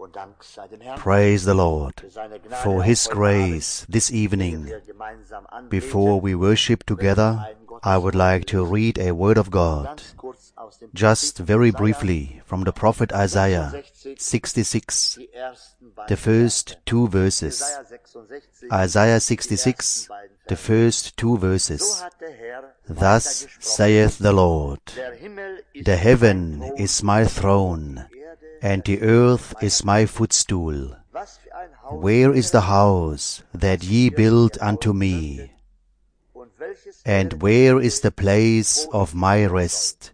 Praise the Lord for His grace this evening. Before we worship together, I would like to read a word of God, just very briefly, from the prophet Isaiah 66, the first two verses. Isaiah 66, the first two verses. Thus saith the Lord, the heaven is my throne, and the earth is my footstool. Where is the house that ye built unto me? And where is the place of my rest?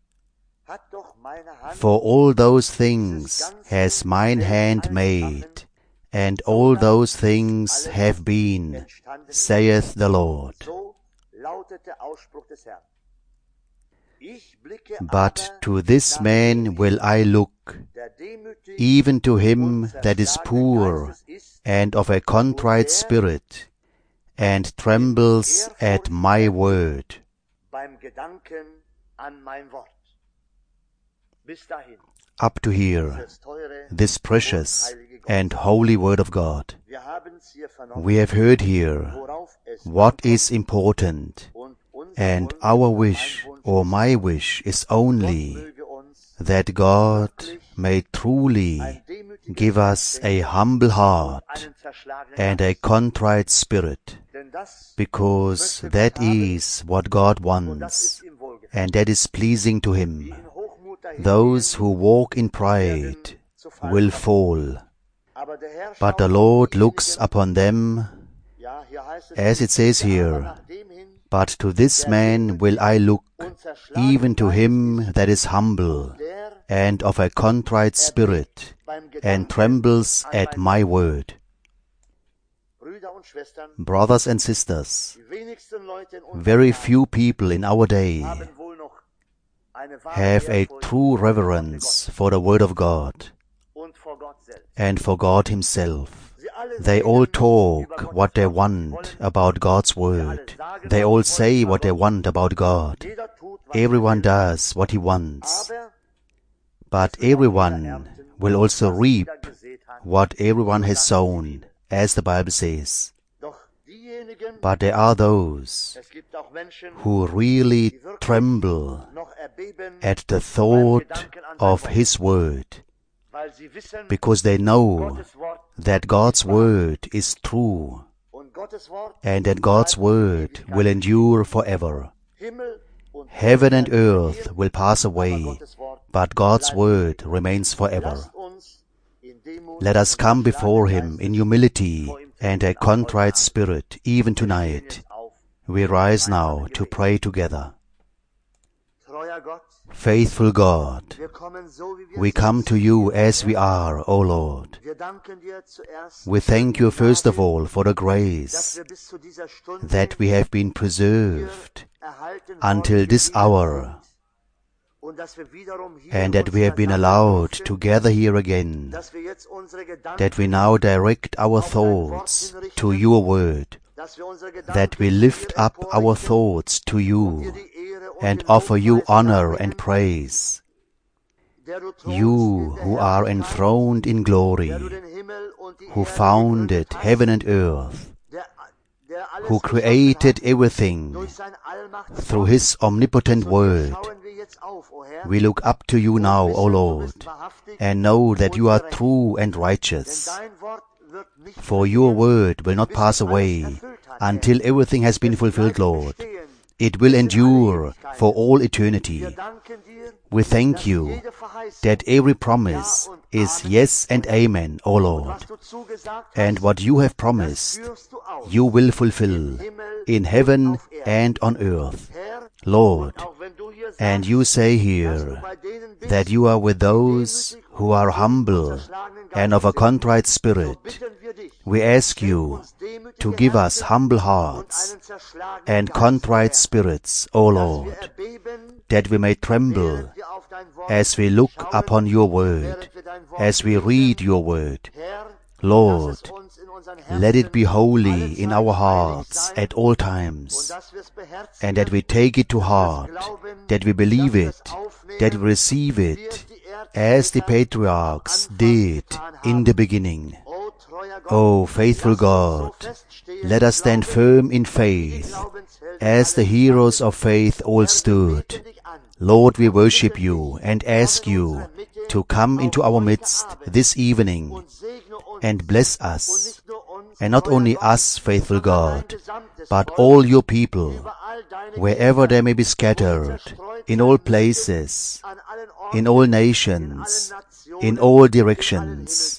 For all those things has mine hand made, and all those things have been, saith the Lord. But to this man will I look, even to him that is poor and of a contrite spirit, and trembles at my word. Up to here, this precious and holy word of God. We have heard here what is important, and our wish, or my wish, is only that God may truly give us a humble heart and a contrite spirit, because that is what God wants, and that is pleasing to Him. Those who walk in pride will fall, but the Lord looks upon them, as it says here, but to this man will I look, even to him that is humble, and of a contrite spirit, and trembles at my word. Brothers and sisters, very few people in our day have a true reverence for the Word of God and for God Himself. They all talk what they want about God's Word. They all say what they want about God. Everyone does what he wants. But everyone will also reap what everyone has sown, as the Bible says. But there are those who really tremble at the thought of His Word, because they know that God's Word is true, and that God's Word will endure forever. Heaven and earth will pass away, but God's Word remains forever. Let us come before Him in humility and a contrite spirit, even tonight. We rise now to pray together. Faithful God, we come to You as we are, O Lord. We thank You first of all for the grace that we have been preserved until this hour, and that we have been allowed to gather here again, that we now direct our thoughts to Your Word, that we lift up our thoughts to You and offer You honor and praise. You who are enthroned in glory, who founded heaven and earth, who created everything through His omnipotent Word, we look up to You now, O Lord, and know that You are true and righteous. For Your Word will not pass away until everything has been fulfilled, Lord. It will endure for all eternity. We thank You that every promise is yes and amen, O Lord. And what You have promised, You will fulfill in heaven and on earth. Lord, and You say here that You are with those who are humble and of a contrite spirit. We ask You to give us humble hearts and contrite spirits, O Lord, that we may tremble as we look upon Your Word, as we read Your Word. Lord, let it be holy in our hearts at all times, and that we take it to heart, that we believe it, that we receive it, as the patriarchs did in the beginning. O faithful God, let us stand firm in faith, as the heroes of faith all stood. Lord, we worship you and ask you to come into our midst this evening and bless us, and not only us, faithful God, but all your people, wherever they may be scattered, in all places, in all nations, in all directions.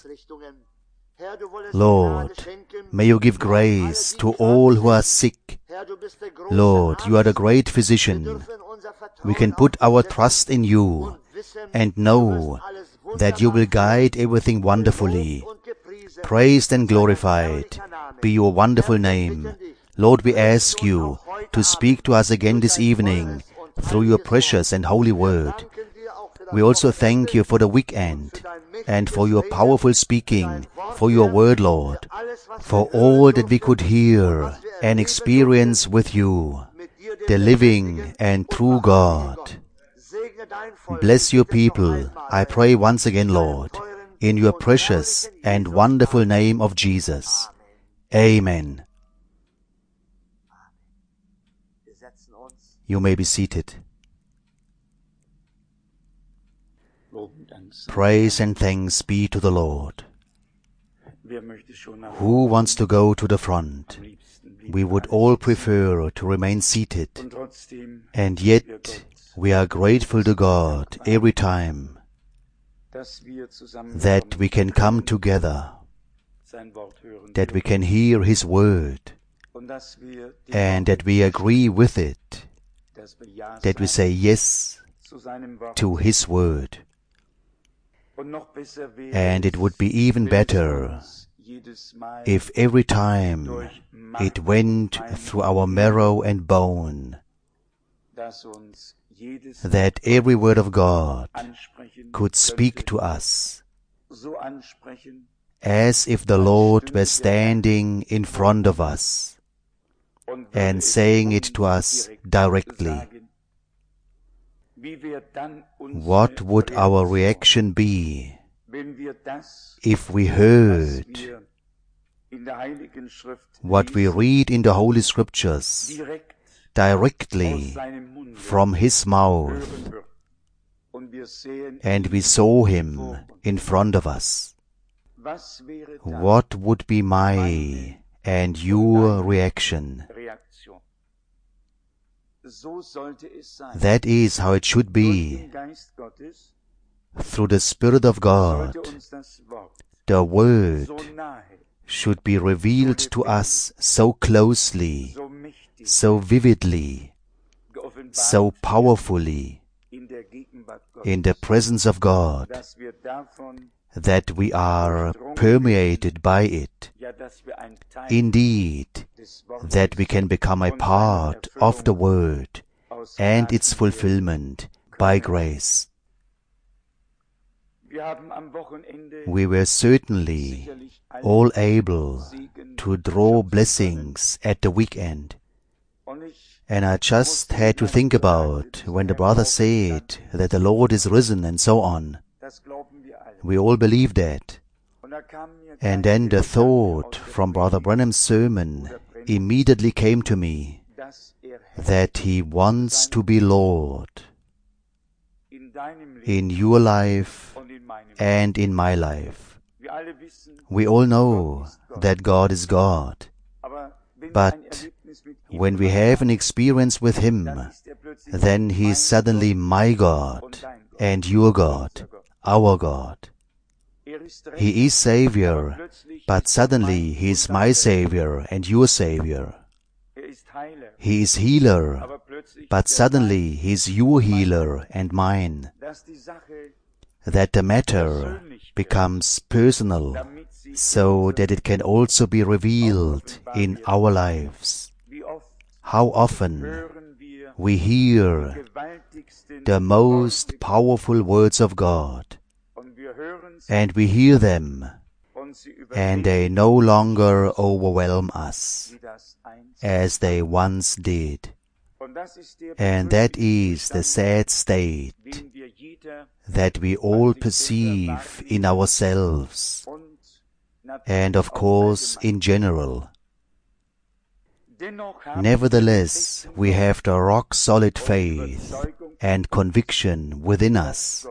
Lord, may you give grace to all who are sick. Lord, you are the great physician. We can put our trust in you and know that you will guide everything wonderfully. Praised and glorified be your wonderful name. Lord, we ask you to speak to us again this evening through your precious and holy word. We also thank you for the weekend and for your powerful speaking, for your word, Lord, for all that we could hear and experience with you, the living and true God. Bless your people, I pray once again, Lord, in your precious and wonderful name of Jesus. Amen. You may be seated. Praise and thanks be to the Lord. Who wants to go to the front? We would all prefer to remain seated, and yet we are grateful to God every time that we can come together, that we can hear His word, and that we agree with it, that we say yes to His word. And it would be even better if every time it went through our marrow and bone, that every word of God could speak to us as if the Lord were standing in front of us and saying it to us directly. What would our reaction be if we heard what we read in the Holy Scriptures directly from His mouth, and we saw Him in front of us? What would be my and your reaction? That is how it should be. Through the Spirit of God, the Word should be revealed to us so closely, so vividly, so powerfully in the presence of God, that we are permeated by it. Indeed, that we can become a part of the Word and its fulfillment by grace. We were certainly all able to draw blessings at the weekend. And I just had to think about when the brother said that the Lord is risen and so on. We all believe that. And then the thought from Brother Branham's sermon immediately came to me that He wants to be Lord in your life and in my life. We all know that God is God, but when we have an experience with Him, then He is suddenly my God and your God, our God. He is Savior, but suddenly He is my Savior and your Savior. He is Healer, but suddenly He is your Healer and mine. That the matter becomes personal, so that it can also be revealed in our lives. How often we hear the most powerful words of God, and we hear them, and they no longer overwhelm us as they once did. And that is the sad state that we all perceive in ourselves and of course in general. Nevertheless, we have the rock-solid faith and conviction within us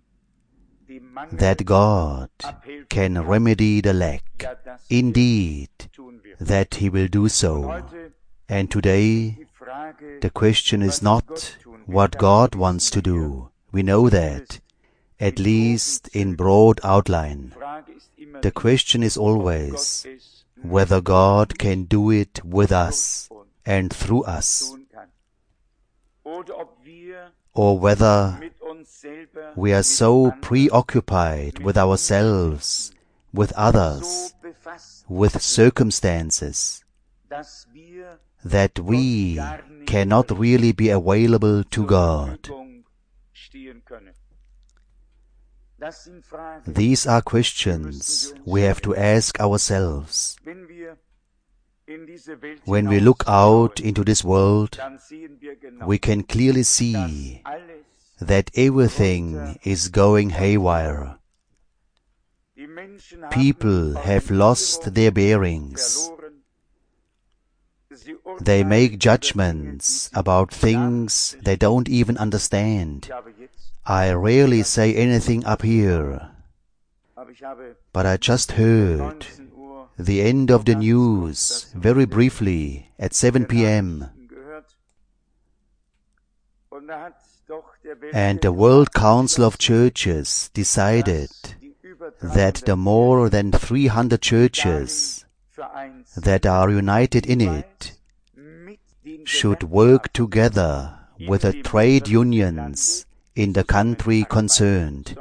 that God can remedy the lack. Indeed, that He will do so. And today, the question is not what God wants to do. We know that, at least in broad outline. The question is always whether God can do it with us and through us, or whether we are so preoccupied with ourselves, with others, with circumstances, that we cannot really be available to God. These are questions we have to ask ourselves. When we look out into this world, we can clearly see that everything is going haywire. People have lost their bearings. They make judgments about things they don't even understand. I rarely say anything up here, but I just heard the end of the news very briefly at 7 p.m. And the World Council of Churches decided that the more than 300 churches that are united in it should work together with the trade unions in the country concerned.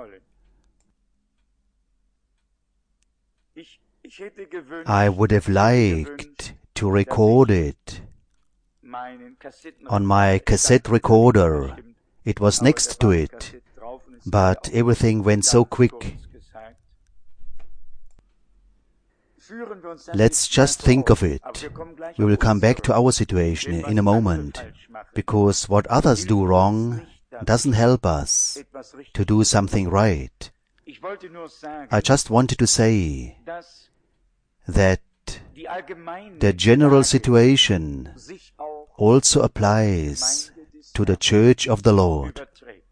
I would have liked to record it on my cassette recorder. It was next to it, but everything went so quick. Let's just think of it. We will come back to our situation in a moment, because what others do wrong doesn't help us to do something right. I just wanted to say that the general situation also applies to the Church of the Lord.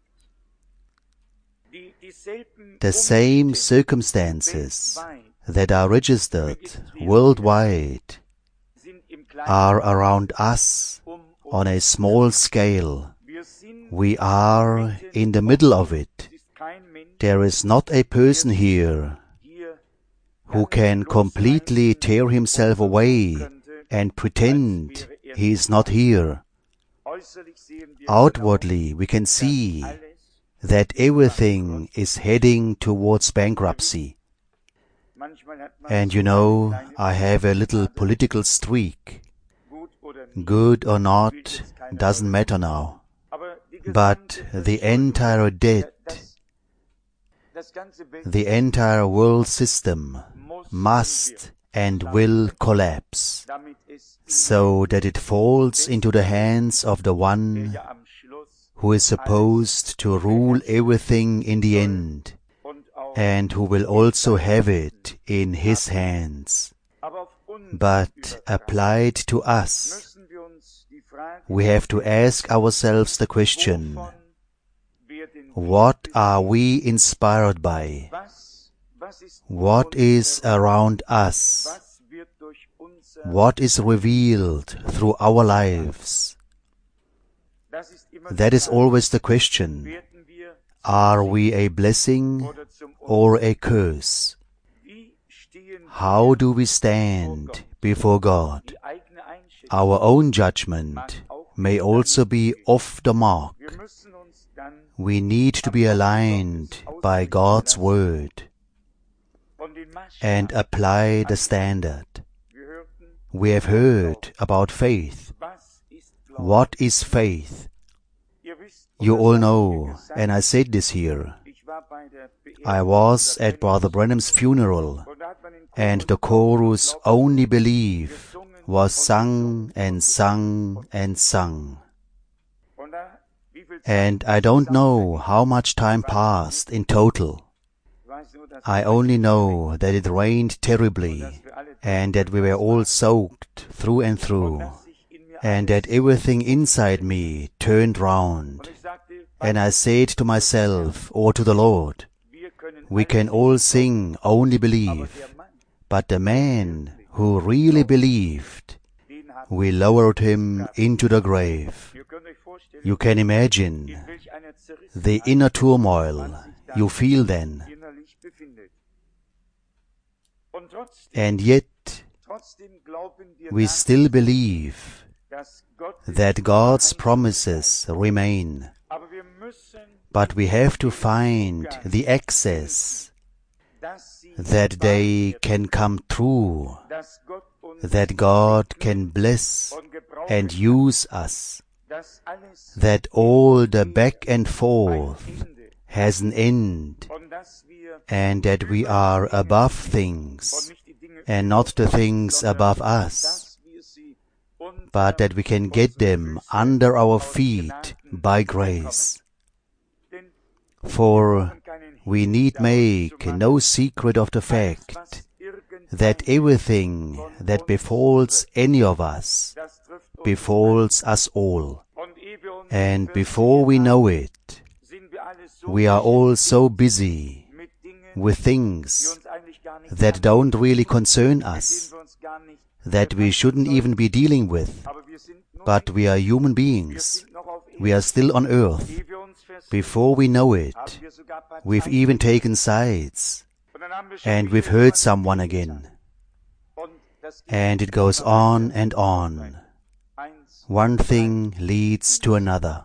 The same circumstances that are registered worldwide are around us on a small scale. We are in the middle of it. There is not a person here who can completely tear himself away and pretend he is not here. Outwardly, we can see that everything is heading towards bankruptcy. And you know, I have a little political streak. Good or not, doesn't matter now. But the entire debt, the entire world system must and will collapse, so that it falls into the hands of the one who is supposed to rule everything in the end, and who will also have it in his hands. But applied to us, we have to ask ourselves the question, what are we inspired by? What is around us? What is revealed through our lives? That is always the question. Are we a blessing or a curse? How do we stand before God? Our own judgment may also be off the mark. We need to be aligned by God's Word and apply the standard. We have heard about faith. What is faith? You all know, and I said this here. I was at Brother Branham's funeral, and the chorus "Only Believe" was sung and sung and sung. And I don't know how much time passed in total. I only know that it rained terribly, and that we were all soaked through and through, and that everything inside me turned round. And I said to myself, or to the Lord, we can all sing Only Believe, but the man who really believed, we lowered him into the grave. You can imagine the inner turmoil you feel then. And yet, we still believe that God's promises remain. But we have to find the access that they can come true, that God can bless and use us, that all the back and forth has an end, and that we are above things and not the things above us, but that we can get them under our feet by grace. For we need make no secret of the fact that everything that befalls any of us befalls us all. And before we know it, we are all so busy with things that don't really concern us, that we shouldn't even be dealing with. But we are human beings. We are still on earth. Before we know it, we've even taken sides, and we've hurt someone again. And it goes on and on. One thing leads to another.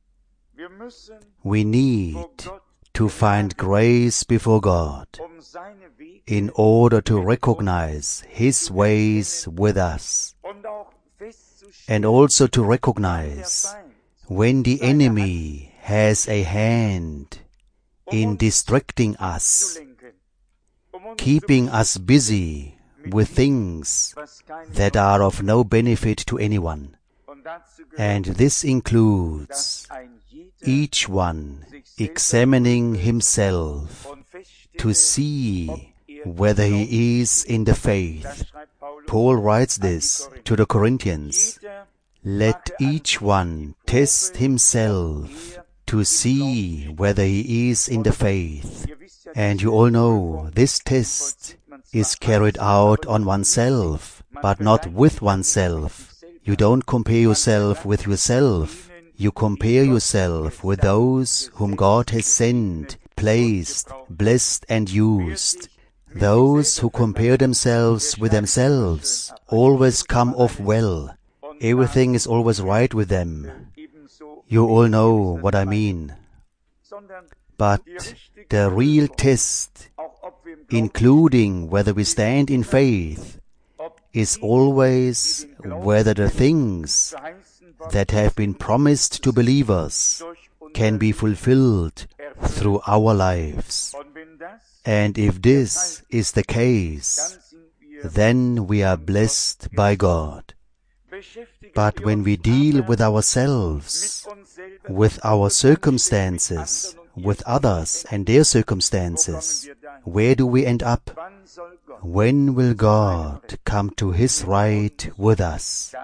We need to find grace before God in order to recognize His ways with us, and also to recognize when the enemy has a hand in distracting us, keeping us busy with things that are of no benefit to anyone. And this includes each one examining himself to see whether he is in the faith. Paul writes this to the Corinthians. Let each one test himself to see whether he is in the faith. And you all know this test is carried out on oneself, but not with oneself. You don't compare yourself with yourself. You compare yourself with those whom God has sent, placed, blessed and used. Those who compare themselves with themselves always come off well. Everything is always right with them. You all know what I mean. But the real test, including whether we stand in faith, is always whether the things that have been promised to believers can be fulfilled through our lives. And if this is the case, then we are blessed by God. But when we deal with ourselves, with our circumstances, with others and their circumstances, where do we end up? When will God come to His right with us?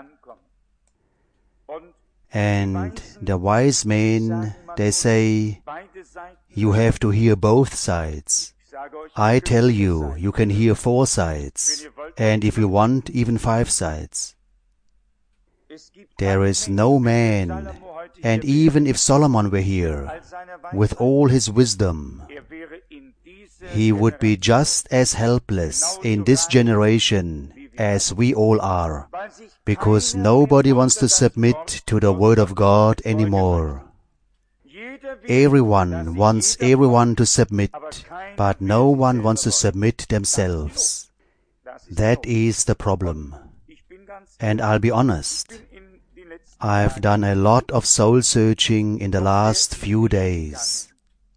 And the wise men, they say, you have to hear both sides. I tell you, you can hear 4 sides, and if you want, even 5 sides. There is no man, and even if Solomon were here, with all his wisdom, he would be just as helpless in this generation as we all are, because nobody wants to submit to the Word of God anymore. Everyone wants everyone to submit, but no one wants to submit themselves. That is the problem. And I'll be honest, I've done a lot of soul searching in the last few days.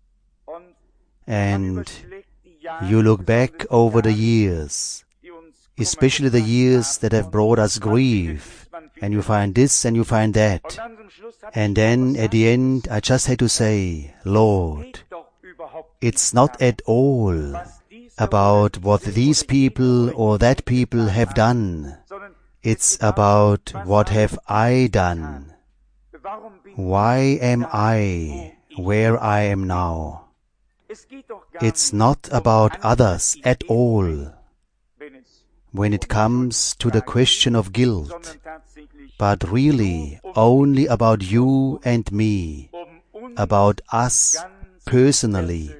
And you look back over the years, especially the years that have brought us grief, and you find this and you find that. And then at the end I just had to say, Lord, it's not at all about what these people or that people have done. It's about what have I done. Why am I where I am now? It's not about others at all when it comes to the question of guilt, but really only about you and me, about us personally.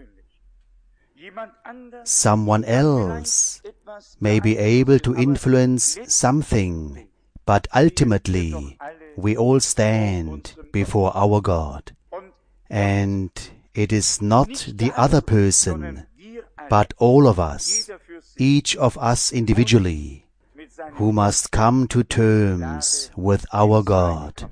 Someone else may be able to influence something, but ultimately we all stand before our God. And it is not the other person, but all of us, each of us individually, who must come to terms with our God.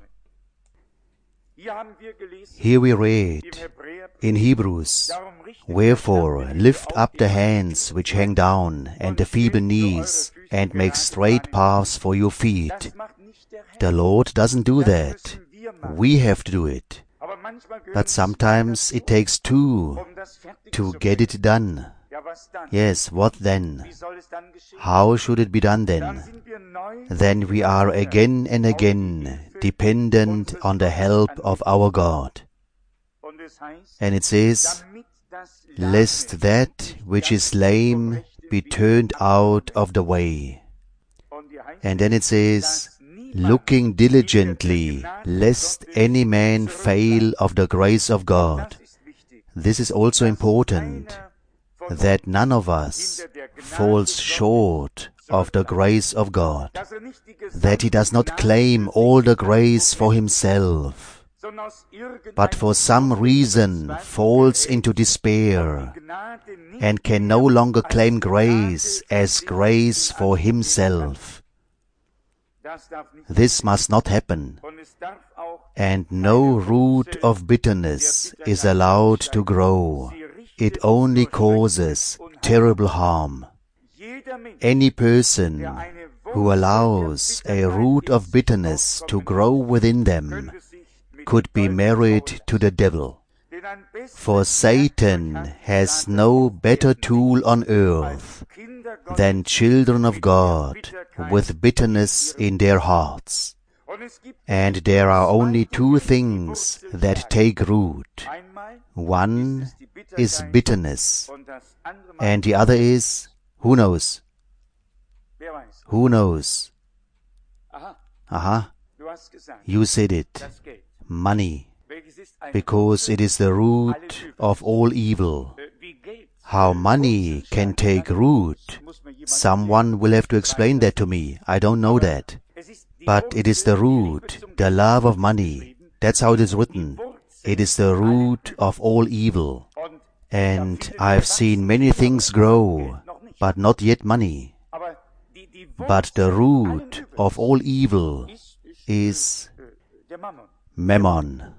Here we read in Hebrews, "Wherefore lift up the hands which hang down, and the feeble knees, and make straight paths for your feet." The Lord doesn't do that. We have to do it. But sometimes it takes two to get it done. Yes, what then? How should it be done then? Then we are again and again dependent on the help of our God. And it says, "Lest that which is lame be turned out of the way." And then it says, "Looking diligently, lest any man fail of the grace of God." This is also important, that none of us falls short of the grace of God, that he does not claim all the grace for himself, but for some reason falls into despair and can no longer claim grace as grace for himself. This must not happen, and no root of bitterness is allowed to grow. It only causes terrible harm. Any person who allows a root of bitterness to grow within them could be married to the devil. For Satan has no better tool on earth than children of God with bitterness in their hearts. And there are only two things that take root. One is bitterness, and the other is, who knows? Who knows? Aha, you said it, money, because it is the root of all evil. How money can take root, someone will have to explain that to me. I don't know that. But it is the root, the love of money. That's how it is written. It is the root of all evil. And I've seen many things grow, but not yet money. But the root of all evil is mammon.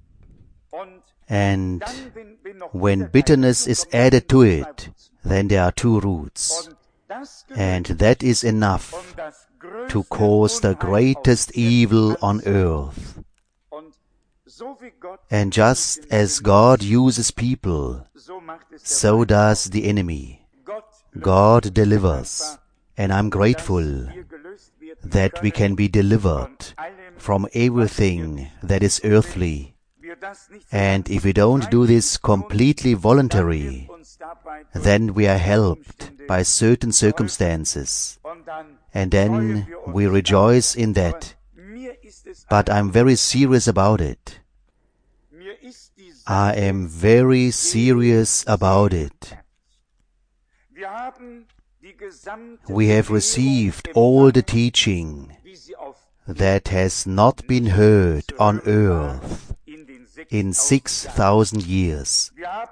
And when bitterness is added to it, then there are two roots. And that is enough to cause the greatest evil on earth. And just as God uses people, so does the enemy. God delivers, and I'm grateful that we can be delivered from everything that is earthly. And if we don't do this completely voluntary, then we are helped by certain circumstances, and then we rejoice in that. But I'm very serious about it. I am very serious about it. We have received all the teaching that has not been heard on earth in 6,000 years.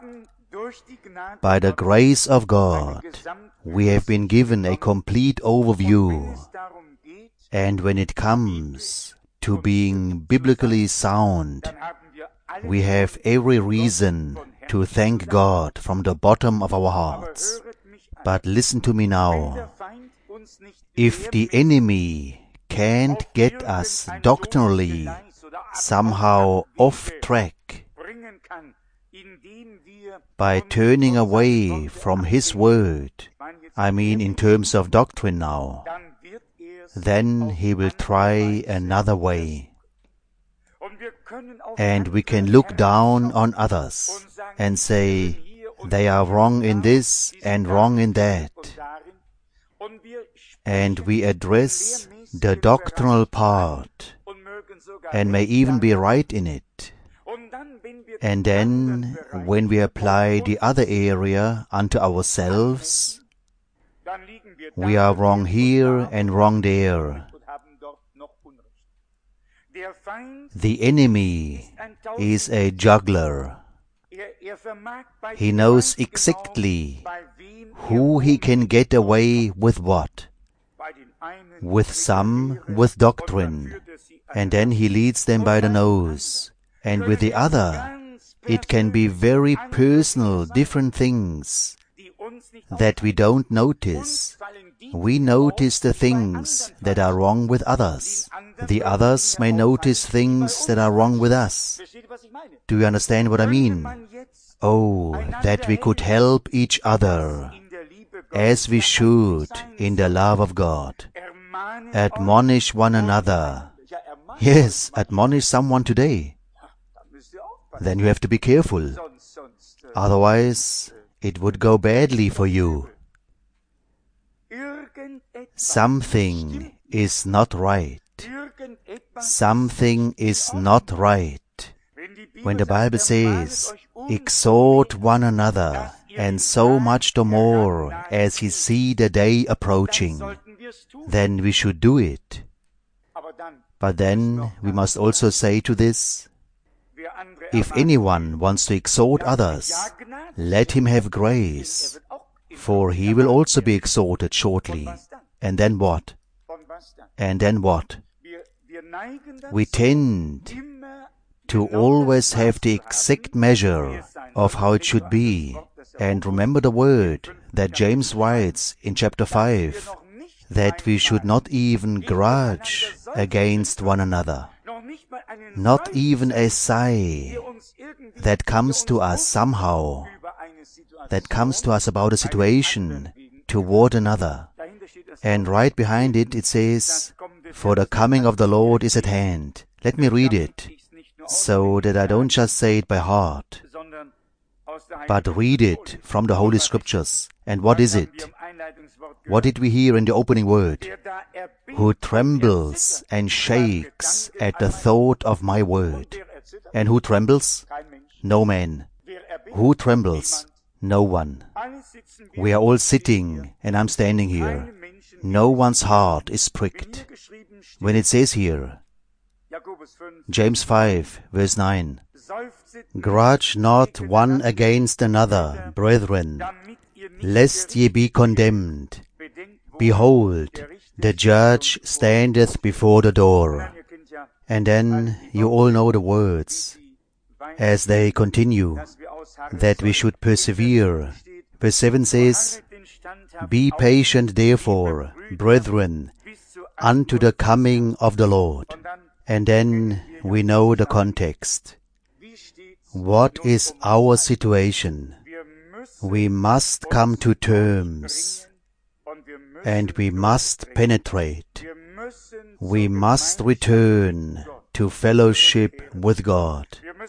By the grace of God, we have been given a complete overview. And when it comes to being biblically sound, we have every reason to thank God from the bottom of our hearts. But listen to me now. If the enemy can't get us doctrinally somehow off track by turning away from His Word, I mean in terms of doctrine now, then He will try another way. And we can look down on others and say, they are wrong in this and wrong in that. And we address the doctrinal part and may even be right in it. And then, when we apply the other area unto ourselves, we are wrong here and wrong there. The enemy is a juggler. He knows exactly who he can get away with what. With some, with doctrine, and then he leads them by the nose. And with the other, it can be very personal, different things that we don't notice. We notice the things that are wrong with others. The others may notice things that are wrong with us. Do you understand what I mean? Oh, that we could help each other as we should in the love of God. Admonish one another. Yes, admonish someone today. Then you have to be careful. Otherwise, it would go badly for you. Something is not right. Something is not right. When the Bible says, exhort one another, and so much the more as ye see the day approaching, then we should do it. But then we must also say to this, if anyone wants to exhort others, let him have grace, for he will also be exhorted shortly. And then what? And then what? We tend to always have the exact measure of how it should be. And remember the word that James writes in chapter 5, that we should not even grudge against one another. Not even a sigh that comes to us somehow, that comes to us about a situation toward another. And right behind it, it says, for the coming of the Lord is at hand. Let me read it, so that I don't just say it by heart, but read it from the Holy Scriptures. And what is it? What did we hear in the opening word? Who trembles and shakes at the thought of my word. And who trembles? No man. Who trembles? No one. We are all sitting, and I'm standing here. No one's heart is pricked. When it says here, James 5, verse 9, grudge not one against another, brethren, lest ye be condemned. Behold, the judge standeth before the door. And then you all know the words, as they continue, that we should persevere. Verse 7 says, be patient therefore, brethren, unto the coming of the Lord. And then we know the context. What is our situation? We must come to terms, and we must penetrate. We must return to fellowship with God.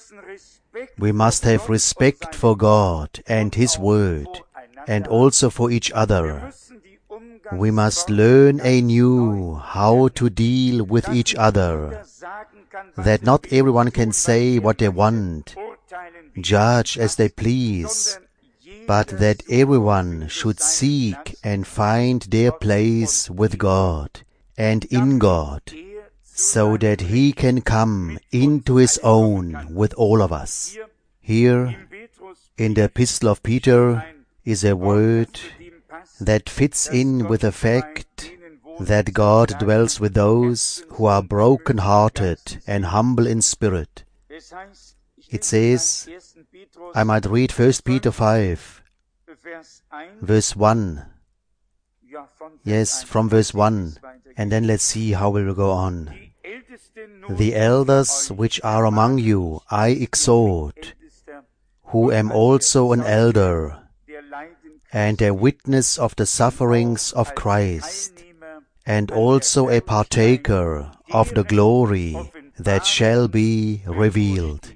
We must have respect for God and His Word, and also for each other. We must learn anew how to deal with each other, that not everyone can say what they want, judge as they please, but that everyone should seek and find their place with God and in God, so that He can come into His own with all of us. Here, in the Epistle of Peter, is a word that fits in with the fact that God dwells with those who are broken-hearted and humble in spirit. It says, I might read 1 Peter 5, verse 1, Yes, from verse 1, and then let's see how we will go on. The elders which are among you I exhort, who am also an elder, and a witness of the sufferings of Christ, and also a partaker of the glory that shall be revealed.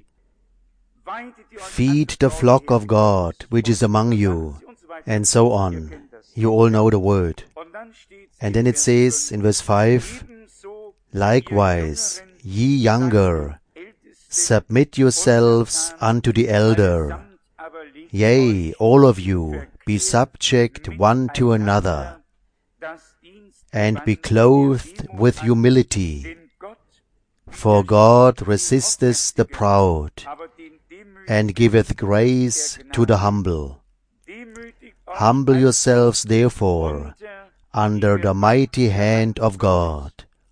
Feed the flock of God which is among you, and so on. You all know the word. And then it says in verse 5, likewise, ye younger, submit yourselves unto the elder. Yea, all of you, be subject one to another, and be clothed with humility. For God resisteth the proud, and giveth grace to the humble. Humble yourselves therefore under the mighty hand of God,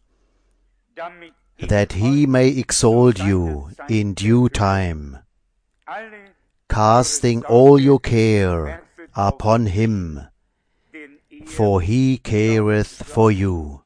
that he may exalt you in due time, casting all your care upon him, for he careth for you.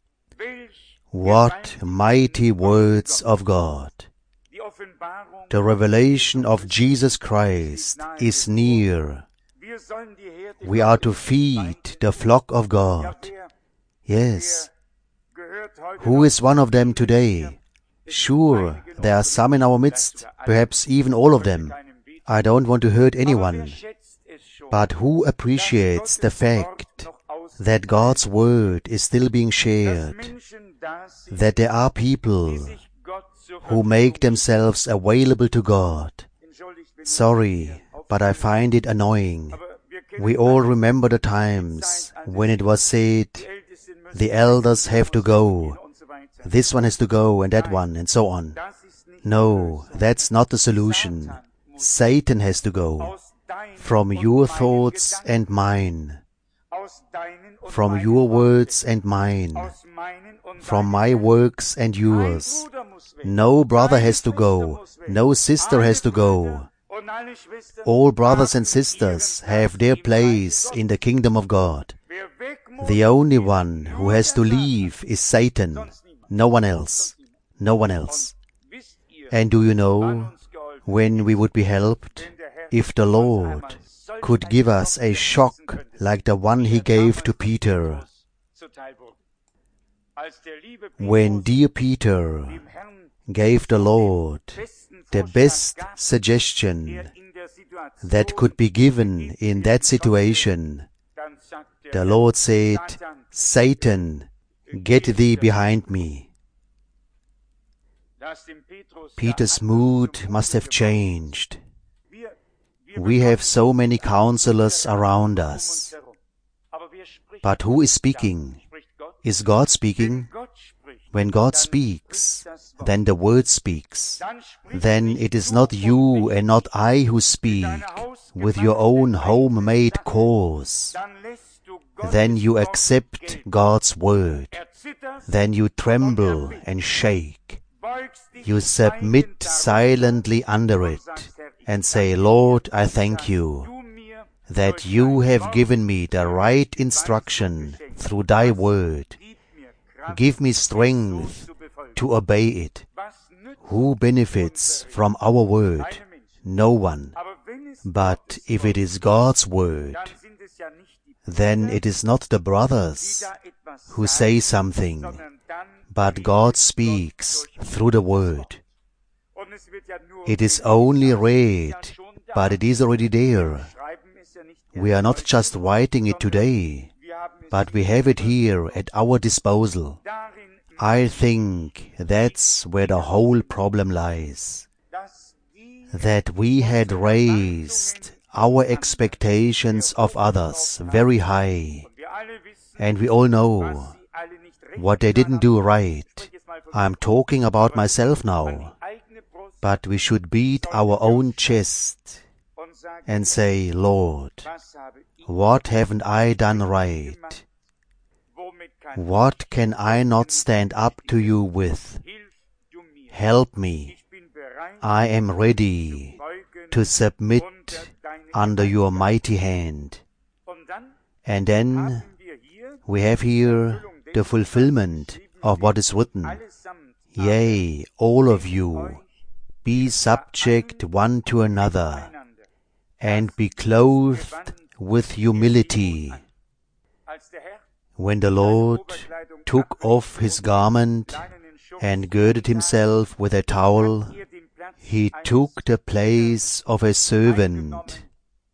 What mighty words of God! The revelation of Jesus Christ is near. We are to feed the flock of God. Yes. Who is one of them today? Sure, there are some in our midst, perhaps even all of them. I don't want to hurt anyone. But who appreciates the fact that God's word is still being shared, that there are people who make themselves available to God? Sorry, but I find it annoying. We all remember the times when it was said, the elders have to go, this one has to go, and that one, and so on. No, that's not the solution. Satan has to go. From your thoughts and mine, from your words and mine, from my works and yours. No brother has to go, no sister has to go. All brothers and sisters have their place in the kingdom of God. The only one who has to leave is Satan, no one else, no one else. And do you know when we would be helped? If the Lord could give us a shock like the one he gave to Peter. When dear Peter gave the Lord the best suggestion that could be given in that situation, the Lord said, Satan, get thee behind me. Peter's mood must have changed. We have so many counselors around us. But who is speaking? Is God speaking? When God speaks, then the word speaks. Then it is not you and not I who speak with your own homemade cause. Then you accept God's word. Then you tremble and shake. You submit silently under it and say, Lord, I thank you that you have given me the right instruction through thy word. Give me strength to obey it. Who benefits from our word? No one. But if it is God's word, then it is not the brothers who say something, but God speaks through the word. It is only read, but it is already there. We are not just writing it today, but we have it here at our disposal. I think that's where the whole problem lies. That we had raised our expectations of others very high, and we all know what they didn't do right. I'm talking about myself now. But we should beat our own chest and say, Lord, what haven't I done right? What can I not stand up to you with? Help me. I am ready to submit under your mighty hand. And then We have here the fulfillment of what is written. Yea, all of you, be subject one to another, and be clothed with humility. When the Lord took off his garment and girded himself with a towel, he took the place of a servant.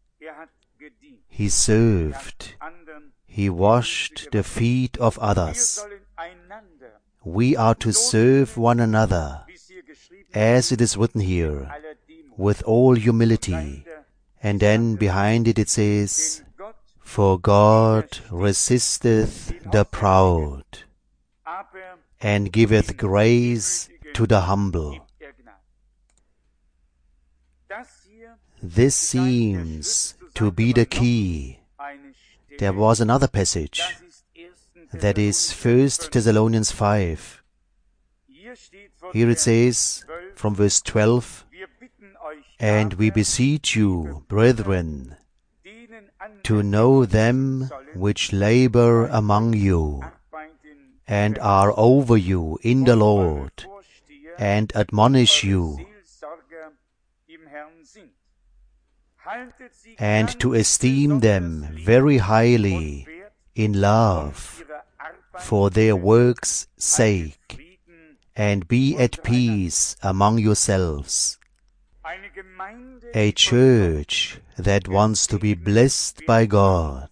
He served. He washed the feet of others. We are to serve one another, as it is written here, with all humility. And then behind it says, for God resisteth the proud, and giveth grace to the humble. This seems to be the key. There was another passage, that is 1 Thessalonians 5. Here it says, from verse 12, and we beseech you, brethren, to know them which labor among you, and are over you in the Lord, and admonish you, and to esteem them very highly in love, for their works' sake, and be at peace among yourselves. A church that wants to be blessed by God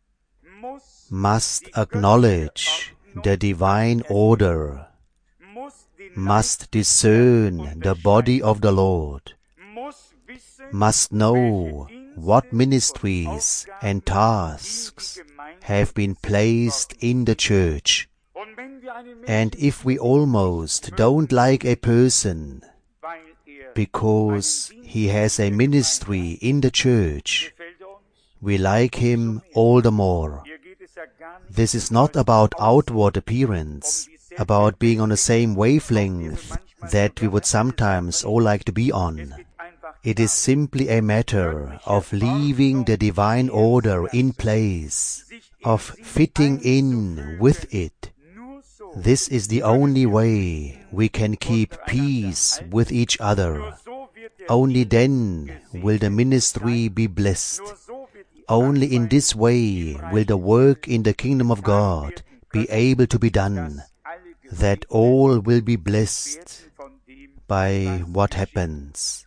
must acknowledge the divine order, must discern the body of the Lord, must know what ministries and tasks have been placed in the church. And if we almost don't like a person because he has a ministry in the church, we like him all the more. This is not about outward appearance, about being on the same wavelength that we would sometimes all like to be on. It is simply a matter of leaving the divine order in place, of fitting in with it. This is the only way we can keep peace with each other. Only then will the ministry be blessed. Only in this way will the work in the kingdom of God be able to be done, that all will be blessed by what happens.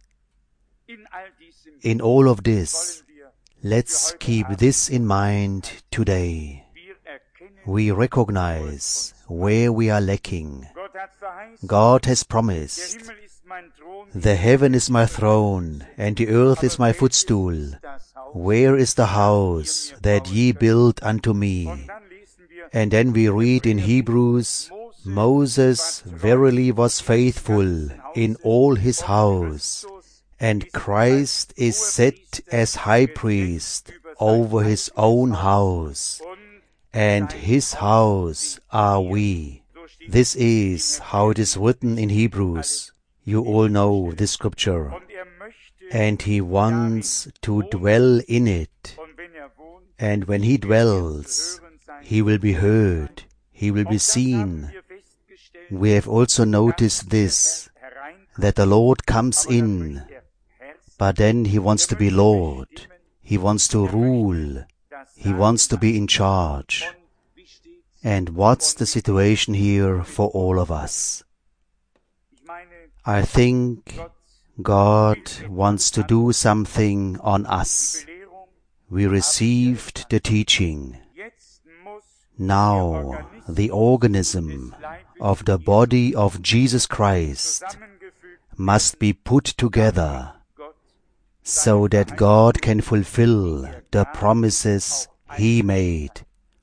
In all of this, let's keep this in mind today. We recognize where we are lacking. God has promised, the heaven is my throne, and the earth is my footstool. Where is the house that ye built unto me? And then we read in Hebrews, Moses verily was faithful in all his house, and Christ is set as high priest over his own house, and his house are we. This is how it is written in Hebrews. You all know this scripture. And he wants to dwell in it. And when he dwells, he will be heard, he will be seen. We have also noticed this, that the Lord comes in, but then he wants to be Lord. He wants to rule. He wants to be in charge. And what's the situation here for all of us? I think God wants to do something on us. We received the teaching. Now the organism of the body of Jesus Christ must be put together so that God can fulfill the promises He made.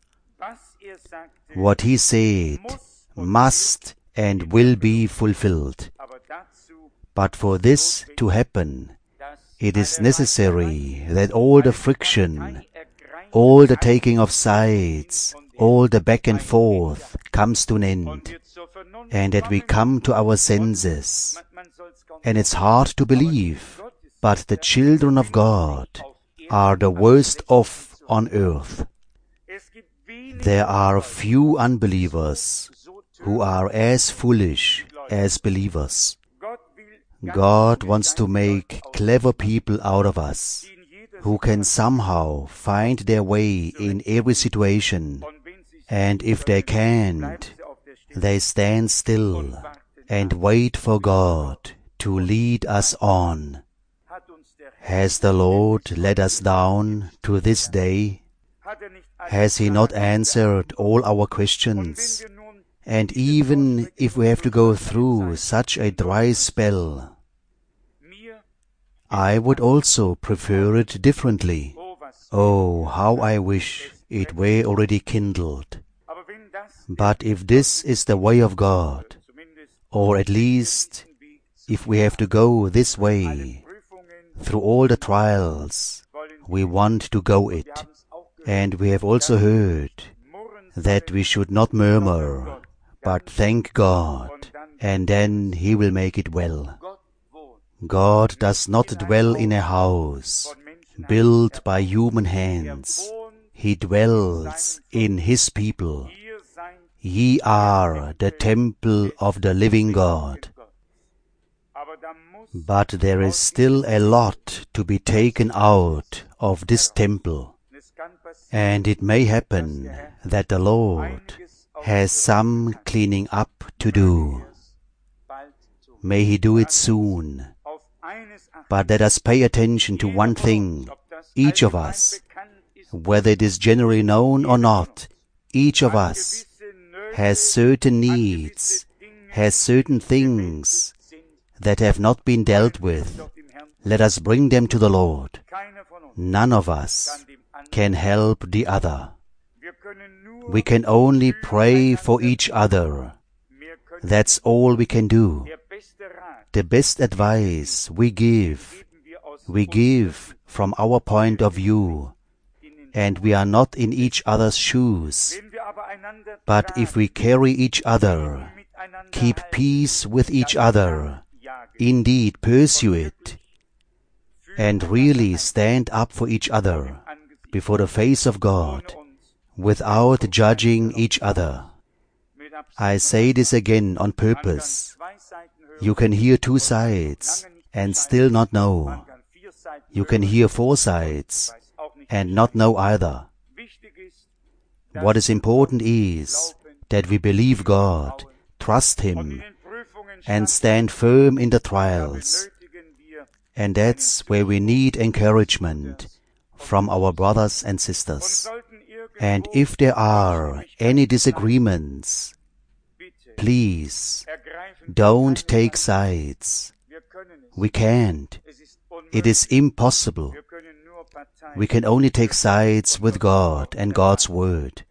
What He said must and will be fulfilled. But for this to happen, it is necessary that all the friction, all the taking of sides, all the back and forth comes to an end, and that we come to our senses. And it's hard to believe, but the children of God are the worst off on earth. There are few unbelievers who are as foolish as believers. God wants to make clever people out of us, who can somehow find their way in every situation, and if they can't, they stand still and wait for God to lead us on. Has the Lord let us down to this day? Has He not answered all our questions? And even if we have to go through such a dry spell, I would also prefer it differently. Oh, how I wish it were already kindled. But if this is the way of God, or at least if we have to go this way, through all the trials, we want to go it. And we have also heard that we should not murmur, but thank God, and then He will make it well. God does not dwell in a house built by human hands. He dwells in His people. Ye are the temple of the living God. But there is still a lot to be taken out of this temple. And it may happen that the Lord has some cleaning up to do. May He do it soon. But let us pay attention to one thing, each of us, whether it is generally known or not, each of us has certain needs, has certain things that have not been dealt with. Let us bring them to the Lord. None of us can help the other. We can only pray for each other. That's all we can do. The best advice we give from our point of view, and we are not in each other's shoes. But if we carry each other, keep peace with each other, indeed pursue it, and really stand up for each other before the face of God, without judging each other. I say this again on purpose. You can hear two sides and still not know. You can hear four sides and not know either. What is important is that we believe God, trust Him, and stand firm in the trials. And that's where we need encouragement from our brothers and sisters. And if there are any disagreements, please don't take sides. We can't. It is impossible. We can only take sides with God and God's Word.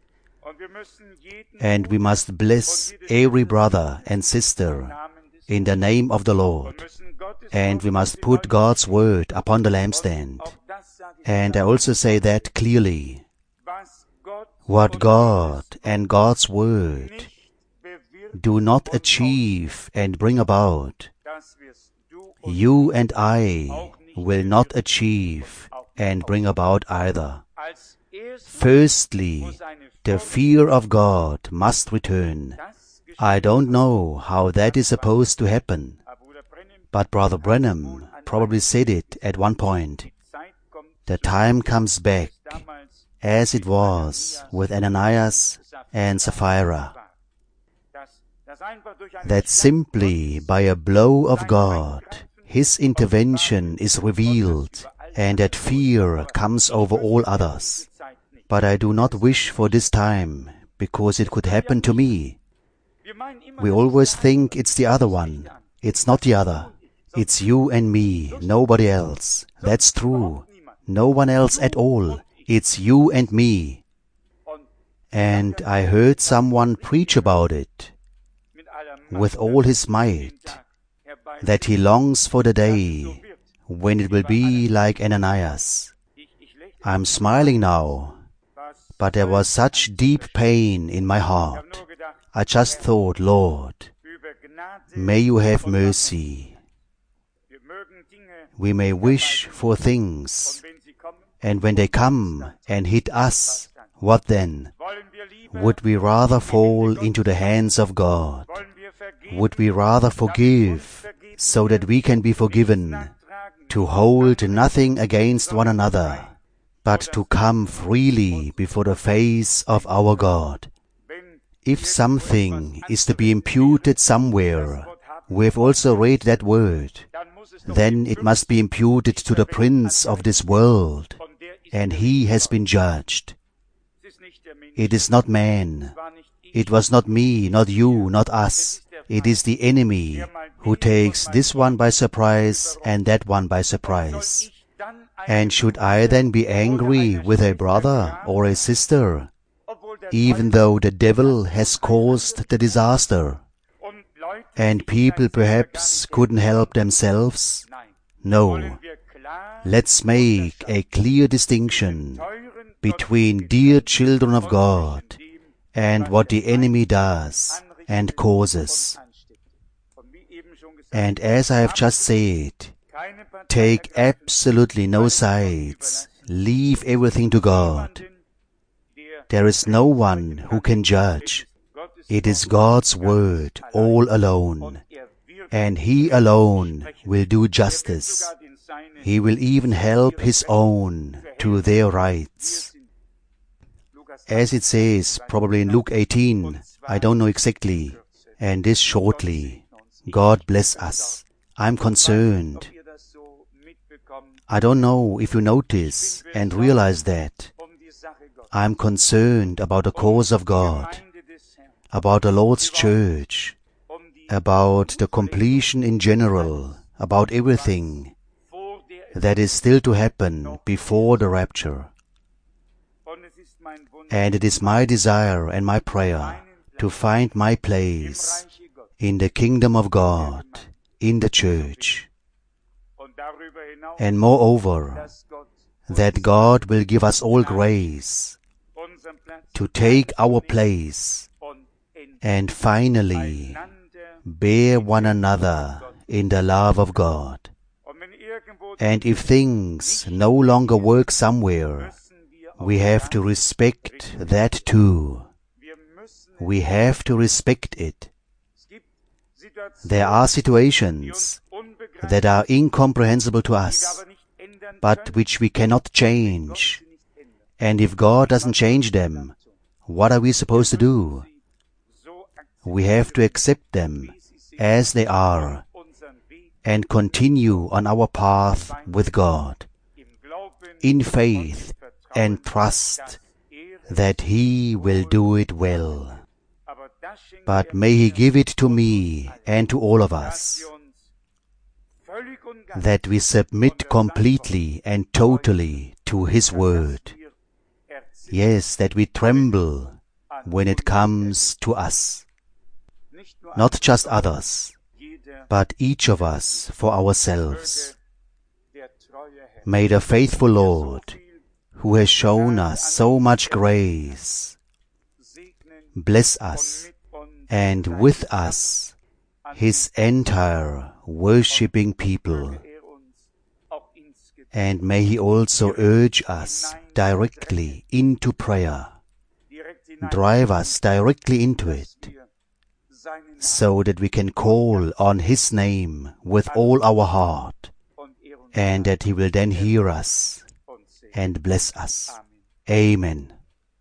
And we must bless every brother and sister in the name of the Lord. And we must put God's Word upon the lampstand. And I also say that clearly. What God and God's Word do not achieve and bring about, you and I will not achieve and bring about either. Firstly, the fear of God must return. I don't know how that is supposed to happen, but Brother Branham probably said it at one point. The time comes back, as it was with Ananias and Sapphira, that simply by a blow of God, His intervention is revealed, and that fear comes over all others. But I do not wish for this time, because it could happen to me. We always think it's the other one. It's not the other. It's you and me, nobody else. That's true. No one else at all. It's you and me. And I heard someone preach about it with all his might, that he longs for the day when it will be like Ananias. I'm smiling now, but there was such deep pain in my heart. I just thought, Lord, may you have mercy. We may wish for things, and when they come and hit us, What then? Would we rather fall into the hands of God? Would we rather forgive so that we can be forgiven, to hold nothing against one another, but to come freely before the face of our God? If something is to be imputed somewhere, we have also read that word, then it must be imputed to the prince of this world, and he has been judged. It is not man. It was not me, not you, not us. It is the enemy who takes this one by surprise and that one by surprise. And should I then be angry with a brother or a sister, even though the devil has caused the disaster, and people perhaps couldn't help themselves? No. Let's make a clear distinction between dear children of God and what the enemy does and causes. And as I have just said, take absolutely no sides. Leave everything to God. There is no one who can judge. It is God's word all alone, and He alone will do justice. He will even help His own to their rights. As it says probably in Luke 18, I don't know exactly, and this shortly. God bless us. I'm concerned. I don't know if you notice and realize that. I'm concerned about the cause of God, about the Lord's church, about the completion in general, about everything that is still to happen before the rapture. And it is my desire and my prayer to find my place in the kingdom of God, in the church. And moreover, that God will give us all grace to take our place and finally bear one another in the love of God. And if things no longer work somewhere, we have to respect that too. We have to respect it. There are situations that are incomprehensible to us, but which we cannot change. And if God doesn't change them, what are we supposed to do? We have to accept them as they are and continue on our path with God in faith and trust that He will do it well. But may He give it to me and to all of us, that we submit completely and totally to His word. Yes, that we tremble when it comes to us. Not just others, but each of us for ourselves. May the faithful Lord, who has shown us so much grace, bless us and with us His entire worshipping people. And may He also urge us directly into prayer, drive us directly into it, so that we can call on His name with all our heart, and that He will then hear us and bless us. Amen.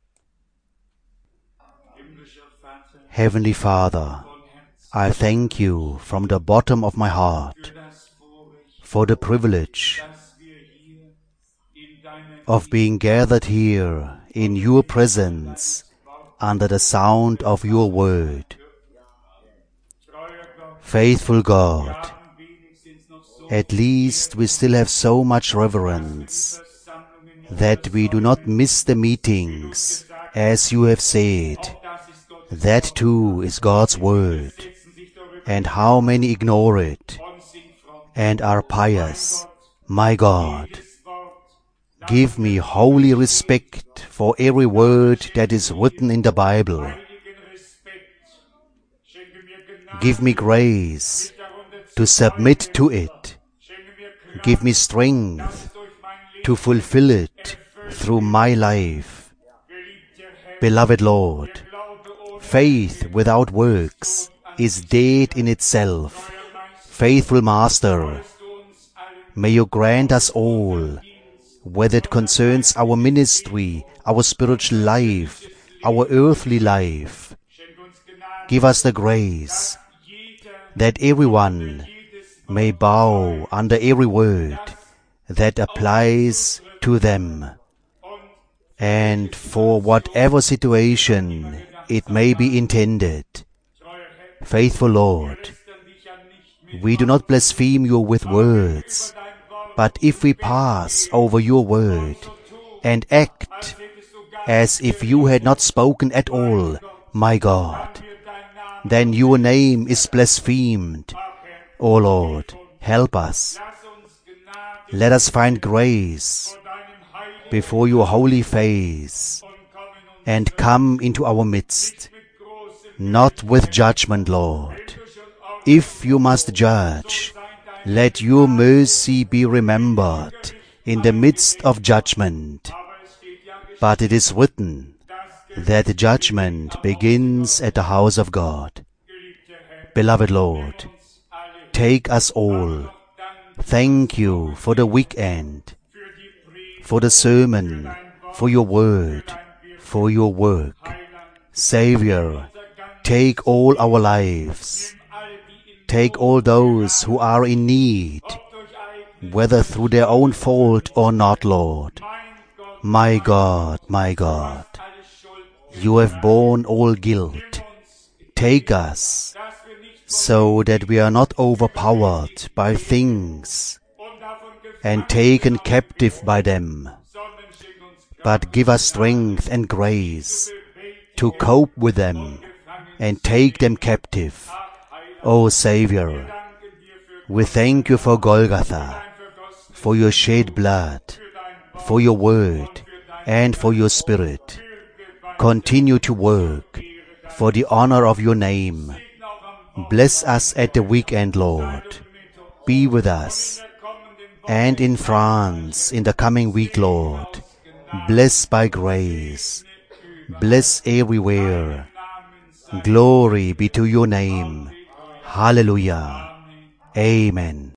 Heavenly Father, I thank You from the bottom of my heart for the privilege of being gathered here in Your presence under the sound of Your word. Faithful God, at least we still have so much reverence that we do not miss the meetings, as You have said. That too is God's word. And how many ignore it and are pious? My God, give me holy respect for every word that is written in the Bible. Give me grace to submit to it. Give me strength to fulfill it through my life. Beloved Lord, faith without works is dead in itself. Faithful Master, may you grant us all, whether it concerns our ministry, our spiritual life, our earthly life, give us the grace that everyone may bow under every word that applies to them, and for whatever situation it may be intended. Faithful Lord, we do not blaspheme you with words, but if we pass over your word and act as if you had not spoken at all, my God, then your name is blasphemed. O Lord, help us. Let us find grace before your holy face and come into our midst, not with judgment, Lord. If you must judge, let your mercy be remembered in the midst of judgment. But it is written that judgment begins at the house of God. Beloved Lord, take us all. Thank you for the weekend, for the sermon, for your word, for your work. Savior, take all our lives. Take all those who are in need, whether through their own fault or not, Lord. My God, you have borne all guilt. Take us, so that we are not overpowered by things and taken captive by them, but give us strength and grace to cope with them and take them captive. O Savior, we thank you for Golgotha, for your shed blood, for your word, and for your Spirit. Continue to work for the honor of your name. Bless us at the weekend, Lord. Be with us. And in France, in the coming week, Lord. Bless by grace. Bless everywhere. Glory be to your name. Hallelujah. Amen.